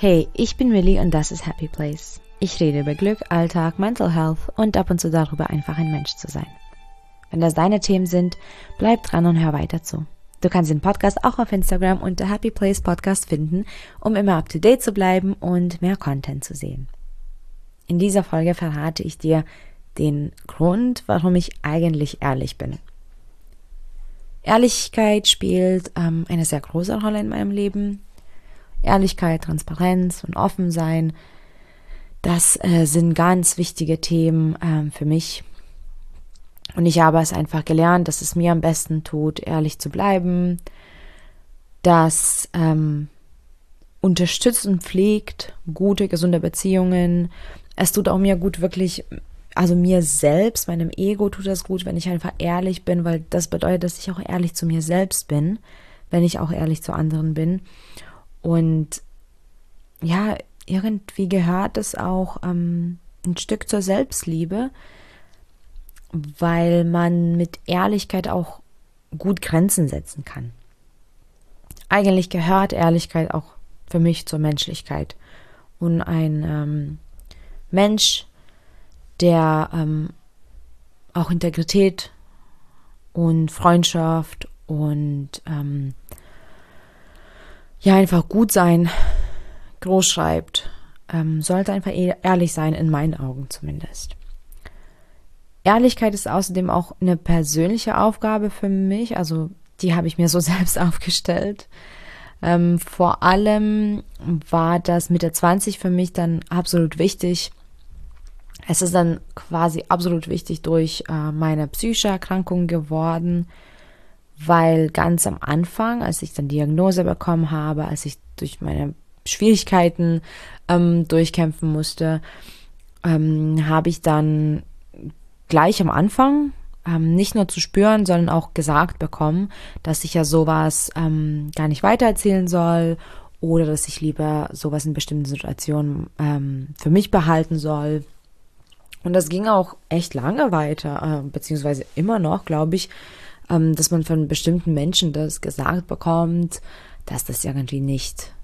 Hey, ich bin Millie und das ist Happy Place. Ich rede über Glück, Alltag, Mental Health und ab und zu darüber, einfach ein Mensch zu sein. Wenn das deine Themen sind, bleib dran und hör weiter zu. Du kannst den Podcast auch auf Instagram unter Happy Place Podcast finden, um immer up to date zu bleiben und mehr Content zu sehen. In dieser Folge verrate ich dir den Grund, warum ich eigentlich ehrlich bin. Ehrlichkeit spielt eine sehr große Rolle in meinem Leben. Ehrlichkeit, Transparenz und Offensein, das sind ganz wichtige Themen für mich. Und ich habe es einfach gelernt, dass es mir am besten tut, ehrlich zu bleiben, das unterstützt und pflegt gute, gesunde Beziehungen. Es tut auch mir gut, wirklich, also mir selbst, meinem Ego tut das gut, wenn ich einfach ehrlich bin, weil das bedeutet, dass ich auch ehrlich zu mir selbst bin, wenn ich auch ehrlich zu anderen bin. Und ja, irgendwie gehört es auch ein Stück zur Selbstliebe, weil man mit Ehrlichkeit auch gut Grenzen setzen kann. Eigentlich gehört Ehrlichkeit auch für mich zur Menschlichkeit. Und ein Mensch, der auch Integrität und Freundschaft und einfach gut sein groß schreibt, sollte einfach ehrlich sein, in meinen Augen zumindest. Ehrlichkeit ist außerdem auch eine persönliche Aufgabe für mich, also die habe ich mir so selbst aufgestellt. Vor allem war das Mitte 20 für mich dann absolut wichtig. Es ist dann quasi absolut wichtig durch meine psychische Erkrankung geworden, weil ganz am Anfang, als ich dann Diagnose bekommen habe, als ich durch meine Schwierigkeiten durchkämpfen musste, habe ich dann gleich am Anfang nicht nur zu spüren, sondern auch gesagt bekommen, dass ich ja sowas gar nicht weitererzählen soll oder dass ich lieber sowas in bestimmten Situationen für mich behalten soll. Und das ging auch echt lange weiter, beziehungsweise immer noch, glaube ich, dass man von bestimmten Menschen das gesagt bekommt, dass das irgendwie nicht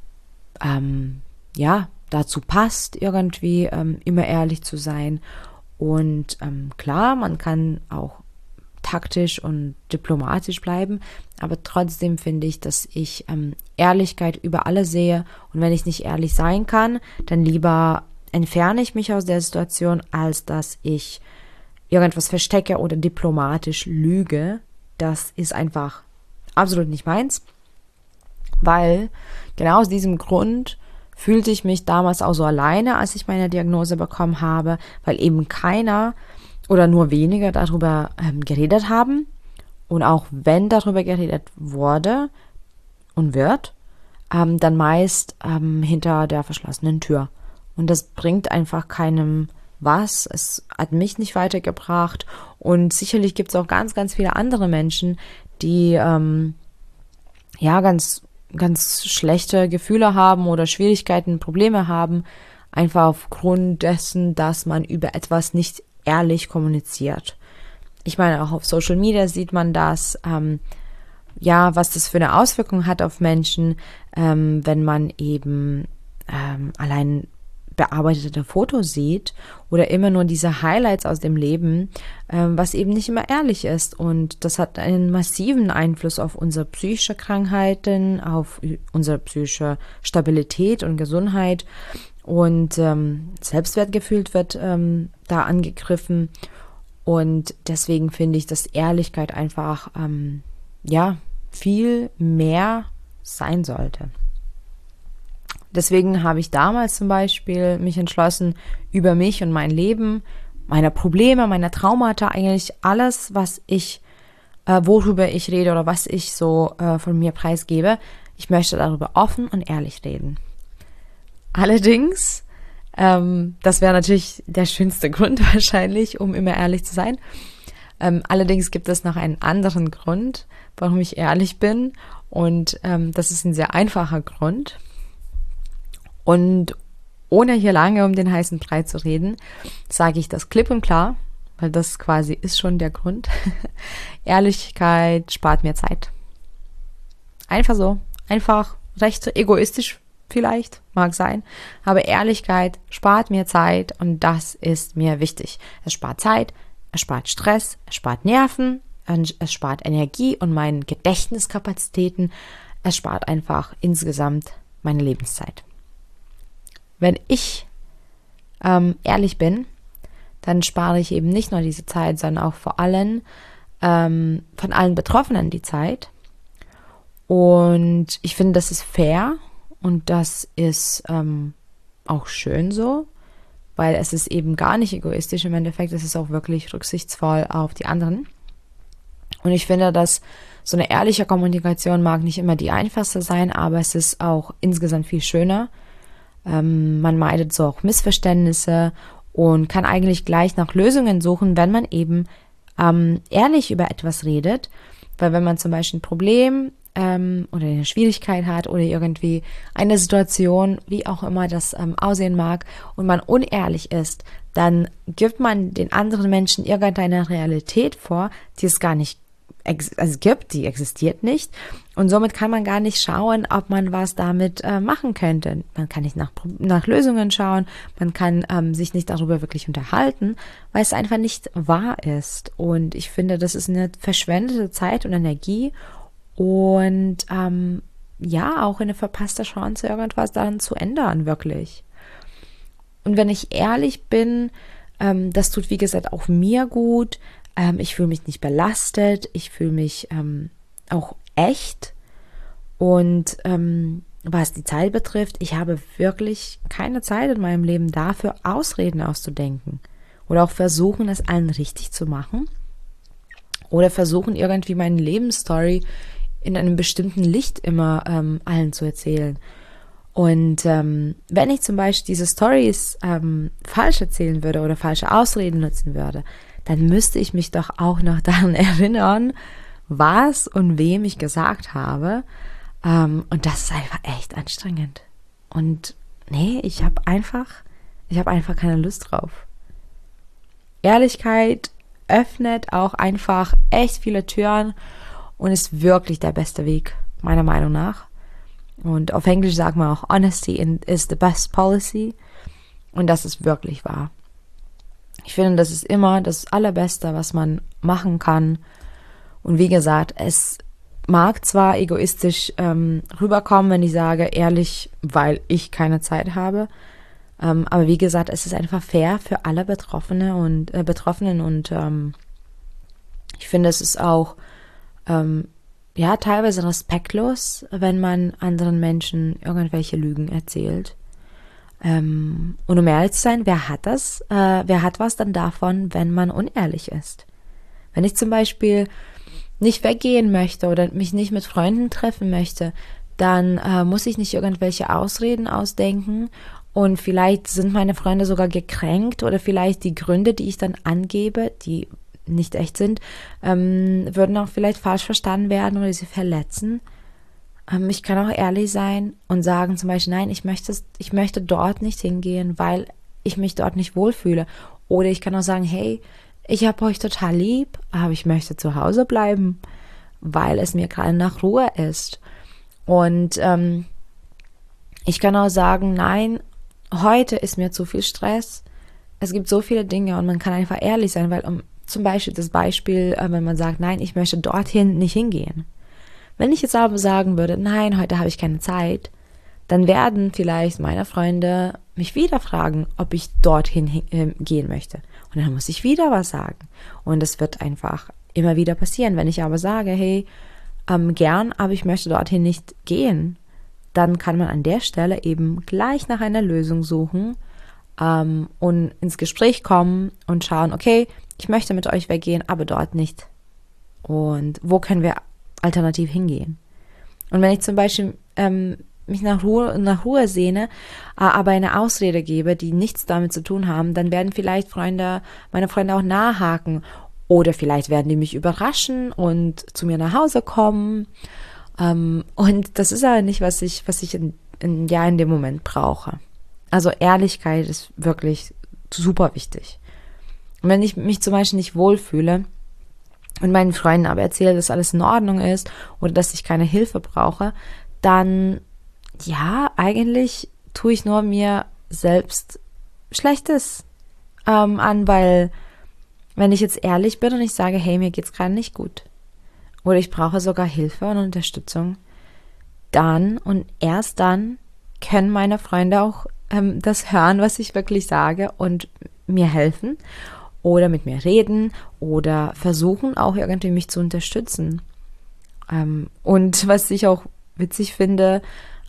dazu passt, irgendwie immer ehrlich zu sein. Und klar, man kann auch taktisch und diplomatisch bleiben, aber trotzdem finde ich, dass ich Ehrlichkeit über alles sehe. Und wenn ich nicht ehrlich sein kann, dann lieber entferne ich mich aus der Situation, als dass ich irgendwas verstecke oder diplomatisch lüge. Das ist einfach absolut nicht meins, weil genau aus diesem Grund fühlte ich mich damals auch so alleine, als ich meine Diagnose bekommen habe, weil eben keiner oder nur wenige darüber geredet haben. Und auch wenn darüber geredet wurde und wird, dann meist hinter der verschlossenen Tür. Und das bringt einfach keinem was. Es hat mich nicht weitergebracht. Und sicherlich gibt es auch ganz, ganz viele andere Menschen, die ganz schlechte Gefühle haben oder Schwierigkeiten, Probleme haben, einfach aufgrund dessen, dass man über etwas nicht ehrlich kommuniziert. Ich meine, auch auf Social Media sieht man das, was das für eine Auswirkung hat auf Menschen, wenn man eben allein bearbeitete Fotos sieht oder immer nur diese Highlights aus dem Leben, was eben nicht immer ehrlich ist. Und das hat einen massiven Einfluss auf unsere psychische Krankheiten, auf unsere psychische Stabilität und Gesundheit. Und Selbstwertgefühl wird da angegriffen. Und deswegen finde ich, dass Ehrlichkeit einfach viel mehr sein sollte. Deswegen habe ich damals zum Beispiel mich entschlossen, über mich und mein Leben, meine Probleme, meine Traumata, eigentlich alles, was ich, worüber ich rede oder was ich so von mir preisgebe, ich möchte darüber offen und ehrlich reden. Allerdings, das wäre natürlich der schönste Grund wahrscheinlich, um immer ehrlich zu sein. Allerdings gibt es noch einen anderen Grund, warum ich ehrlich bin, und das ist ein sehr einfacher Grund. Und ohne hier lange um den heißen Brei zu reden, sage ich das klipp und klar, weil das quasi ist schon der Grund. Ehrlichkeit spart mir Zeit. Einfach so. Einfach recht egoistisch vielleicht, mag sein, aber Ehrlichkeit spart mir Zeit und das ist mir wichtig. Es spart Zeit, es spart Stress, es spart Nerven, es spart Energie und meine Gedächtniskapazitäten. Es spart einfach insgesamt meine Lebenszeit. Wenn ich ehrlich bin, dann spare ich eben nicht nur diese Zeit, sondern auch vor allem von allen Betroffenen die Zeit. Und ich finde, das ist fair und das ist auch schön so, weil es ist eben gar nicht egoistisch. Im Endeffekt ist es auch wirklich rücksichtsvoll auf die anderen. Und ich finde, dass so eine ehrliche Kommunikation mag nicht immer die einfachste sein, aber es ist auch insgesamt viel schöner. Man meidet so auch Missverständnisse und kann eigentlich gleich nach Lösungen suchen, wenn man eben ehrlich über etwas redet. Weil wenn man zum Beispiel ein Problem oder eine Schwierigkeit hat oder irgendwie eine Situation, wie auch immer das aussehen mag, und man unehrlich ist, dann gibt man den anderen Menschen irgendeine Realität vor, die es gar nicht gibt, die existiert nicht. Und somit kann man gar nicht schauen, ob man was damit machen könnte. Man kann nicht nach Lösungen schauen, man kann sich nicht darüber wirklich unterhalten, weil es einfach nicht wahr ist. Und ich finde, das ist eine verschwendete Zeit und Energie und ja, auch eine verpasste Chance, irgendwas daran zu ändern, wirklich. Und wenn ich ehrlich bin, das tut, wie gesagt, auch mir gut. Ich fühle mich nicht belastet, ich fühle mich auch echt. Und was die Zeit betrifft, ich habe wirklich keine Zeit in meinem Leben dafür, Ausreden auszudenken. Oder auch versuchen, es allen richtig zu machen. Oder versuchen, irgendwie meine Lebensstory in einem bestimmten Licht immer allen zu erzählen. Und wenn ich zum Beispiel diese Stories falsch erzählen würde oder falsche Ausreden nutzen würde, dann müsste ich mich doch auch noch daran erinnern, was und wem ich gesagt habe. Und das ist einfach echt anstrengend. Und nee, ich habe einfach keine Lust drauf. Ehrlichkeit öffnet auch einfach echt viele Türen und ist wirklich der beste Weg, meiner Meinung nach. Und auf Englisch sagt man auch, Honesty is the best policy. Und das ist wirklich wahr. Ich finde, das ist immer das Allerbeste, was man machen kann. Und wie gesagt, es mag zwar egoistisch rüberkommen, wenn ich sage, ehrlich, weil ich keine Zeit habe. Aber wie gesagt, es ist einfach fair für alle Betroffenen und ich finde, es ist auch ja, teilweise respektlos, wenn man anderen Menschen irgendwelche Lügen erzählt. Und um ehrlich zu sein, wer hat was dann davon, wenn man unehrlich ist? Wenn ich zum Beispiel nicht weggehen möchte oder mich nicht mit Freunden treffen möchte, dann muss ich nicht irgendwelche Ausreden ausdenken und vielleicht sind meine Freunde sogar gekränkt oder vielleicht die Gründe, die ich dann angebe, die nicht echt sind, würden auch vielleicht falsch verstanden werden oder sie verletzen. Ich kann auch ehrlich sein und sagen zum Beispiel, nein, ich möchte dort nicht hingehen, weil ich mich dort nicht wohlfühle. Oder ich kann auch sagen, hey, ich habe euch total lieb, aber ich möchte zu Hause bleiben, weil es mir gerade nach Ruhe ist. Und ich kann auch sagen, nein, heute ist mir zu viel Stress. Es gibt so viele Dinge und man kann einfach ehrlich sein, weil zum Beispiel das Beispiel, wenn man sagt, nein, ich möchte dorthin nicht hingehen. Wenn ich jetzt aber sagen würde, nein, heute habe ich keine Zeit, dann werden vielleicht meine Freunde mich wieder fragen, ob ich dorthin gehen möchte. Und dann muss ich wieder was sagen. Und das wird einfach immer wieder passieren. Wenn ich aber sage, hey, gern, aber ich möchte dorthin nicht gehen, dann kann man an der Stelle eben gleich nach einer Lösung suchen und ins Gespräch kommen und schauen, okay, ich möchte mit euch weggehen, aber dort nicht. Und wo können wir alternativ hingehen? Und wenn ich zum Beispiel mich nach Ruhe sehne, aber eine Ausrede gebe, die nichts damit zu tun haben, dann werden vielleicht meine Freunde auch nachhaken. Oder vielleicht werden die mich überraschen und zu mir nach Hause kommen. Und das ist aber nicht, was ich in dem Moment brauche. Also Ehrlichkeit ist wirklich super wichtig. Und wenn ich mich zum Beispiel nicht wohlfühle und meinen Freunden aber erzähle, dass alles in Ordnung ist oder dass ich keine Hilfe brauche, dann ja, eigentlich tue ich nur mir selbst Schlechtes an, weil wenn ich jetzt ehrlich bin und ich sage, hey, mir geht's gerade nicht gut oder ich brauche sogar Hilfe und Unterstützung, dann und erst dann können meine Freunde auch das hören, was ich wirklich sage und mir helfen oder mit mir reden oder versuchen auch irgendwie mich zu unterstützen. Und was ich auch witzig finde,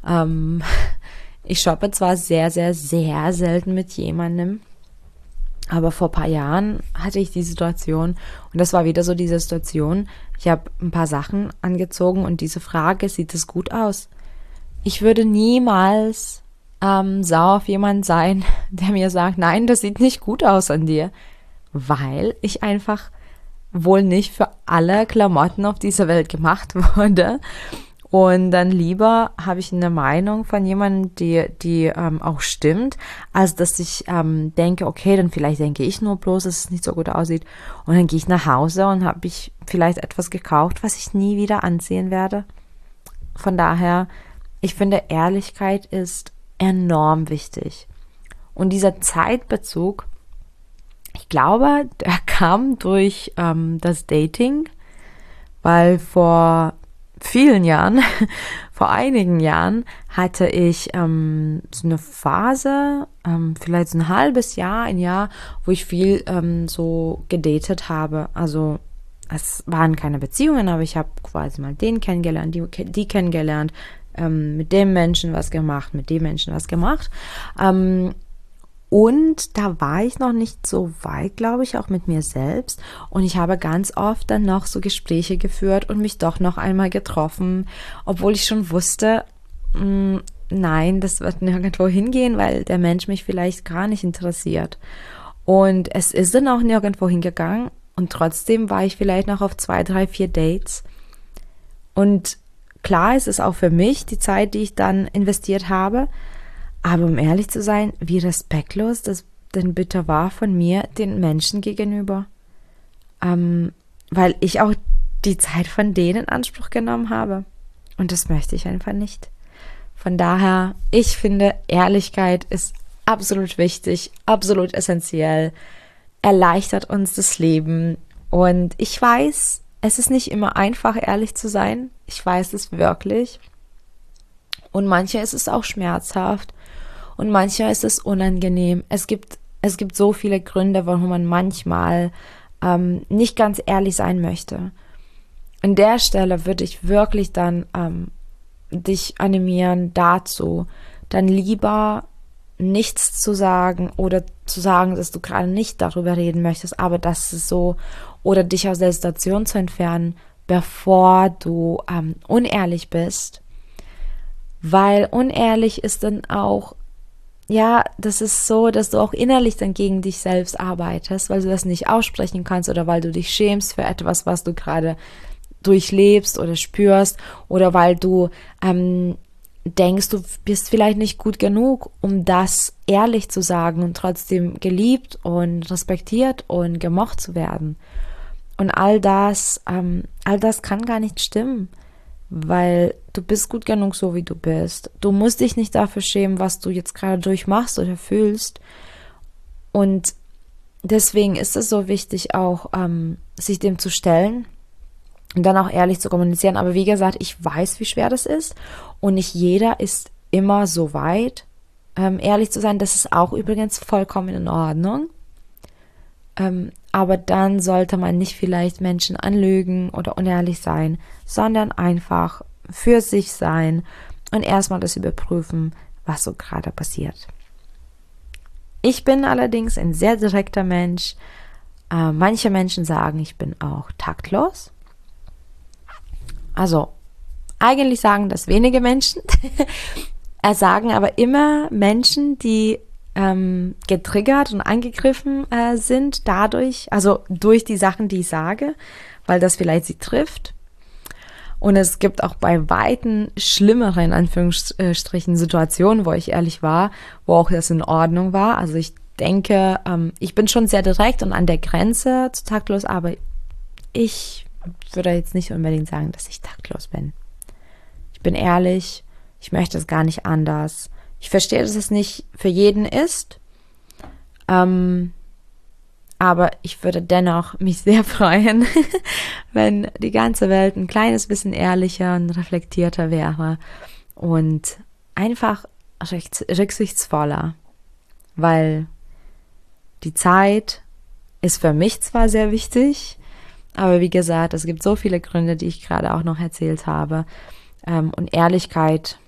ich shoppe zwar sehr, sehr, sehr selten mit jemandem, aber vor ein paar Jahren hatte ich die Situation und das war wieder so diese Situation, ich habe ein paar Sachen angezogen und diese Frage, sieht es gut aus? Ich würde niemals sauer auf jemanden sein, der mir sagt, nein, das sieht nicht gut aus an dir, weil ich einfach wohl nicht für alle Klamotten auf dieser Welt gemacht wurde. Und dann lieber habe ich eine Meinung von jemandem, die auch stimmt, als dass ich denke, okay, dann vielleicht denke ich nur bloß, dass es nicht so gut aussieht. Und dann gehe ich nach Hause und habe ich vielleicht etwas gekauft, was ich nie wieder anziehen werde. Von daher, ich finde, Ehrlichkeit ist enorm wichtig. Und dieser Zeitbezug, ich glaube, der kam durch das Dating, weil vor vielen Jahren, vor einigen Jahren, hatte ich so eine Phase, vielleicht so ein halbes Jahr, ein Jahr, wo ich viel so gedatet habe. Also es waren keine Beziehungen, aber ich habe quasi mal den kennengelernt, die kennengelernt, mit dem Menschen was gemacht, mit dem Menschen was gemacht. Und da war ich noch nicht so weit, glaube ich, auch mit mir selbst. Und ich habe ganz oft dann noch so Gespräche geführt und mich doch noch einmal getroffen, obwohl ich schon wusste, nein, das wird nirgendwo hingehen, weil der Mensch mich vielleicht gar nicht interessiert. Und es ist dann auch nirgendwo hingegangen. Und trotzdem war ich vielleicht noch auf 2, 3, 4 Dates. Und klar, es ist auch für mich die Zeit, die ich dann investiert habe. Aber um ehrlich zu sein, wie respektlos das denn bitte war von mir den Menschen gegenüber. Weil ich auch die Zeit von denen in Anspruch genommen habe. Und das möchte ich einfach nicht. Von daher, ich finde, Ehrlichkeit ist absolut wichtig, absolut essentiell, erleichtert uns das Leben. Und ich weiß, es ist nicht immer einfach, ehrlich zu sein. Ich weiß es wirklich. Und manchmal ist es auch schmerzhaft. Und manchmal ist es unangenehm. Es gibt so viele Gründe, warum man manchmal nicht ganz ehrlich sein möchte. An der Stelle würde ich wirklich dann dich animieren dazu, dann lieber nichts zu sagen oder zu sagen, dass du gerade nicht darüber reden möchtest, aber das ist so, oder dich aus der Situation zu entfernen, bevor du unehrlich bist. Weil unehrlich ist dann auch, ja, das ist so, dass du auch innerlich dann gegen dich selbst arbeitest, weil du das nicht aussprechen kannst oder weil du dich schämst für etwas, was du gerade durchlebst oder spürst oder weil du denkst, du bist vielleicht nicht gut genug, um das ehrlich zu sagen und trotzdem geliebt und respektiert und gemocht zu werden. Und all das kann gar nicht stimmen, weil du bist gut genug, so wie du bist. Du musst dich nicht dafür schämen, was du jetzt gerade durchmachst oder fühlst. Und deswegen ist es so wichtig, auch sich dem zu stellen und dann auch ehrlich zu kommunizieren. Aber wie gesagt, ich weiß, wie schwer das ist und nicht jeder ist immer so weit, ehrlich zu sein. Das ist auch übrigens vollkommen in Ordnung. Aber dann sollte man nicht vielleicht Menschen anlügen oder unehrlich sein, sondern einfach für sich sein und erstmal das überprüfen, was so gerade passiert. Ich bin allerdings ein sehr direkter Mensch. Manche Menschen sagen, ich bin auch taktlos. Also, eigentlich sagen das wenige Menschen. Sagen aber immer Menschen, die getriggert und angegriffen sind dadurch, also durch die Sachen, die ich sage, weil das vielleicht sie trifft. Und es gibt auch bei Weitem schlimmere, in Anführungsstrichen, Situationen, wo ich ehrlich war, wo auch das in Ordnung war. Also ich denke, ich bin schon sehr direkt und an der Grenze zu taktlos, aber ich würde jetzt nicht unbedingt sagen, dass ich taktlos bin. Ich bin ehrlich, ich möchte es gar nicht anders. Ich verstehe, dass es nicht für jeden ist, aber ich würde dennoch mich sehr freuen, wenn die ganze Welt ein kleines bisschen ehrlicher und reflektierter wäre und einfach rücksichtsvoller, weil die Zeit ist für mich zwar sehr wichtig, aber wie gesagt, es gibt so viele Gründe, die ich gerade auch noch erzählt habe. Und Ehrlichkeit,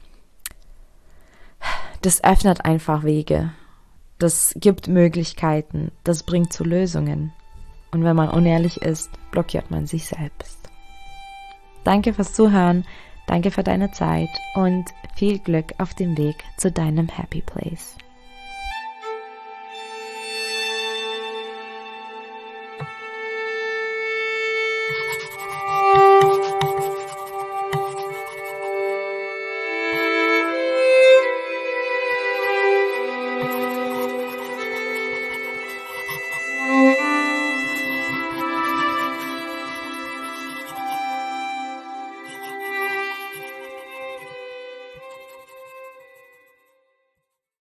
das öffnet einfach Wege. Das gibt Möglichkeiten. Das bringt zu Lösungen. Und wenn man unehrlich ist, blockiert man sich selbst. Danke fürs Zuhören. Danke für deine Zeit und viel Glück auf dem Weg zu deinem Happy Place.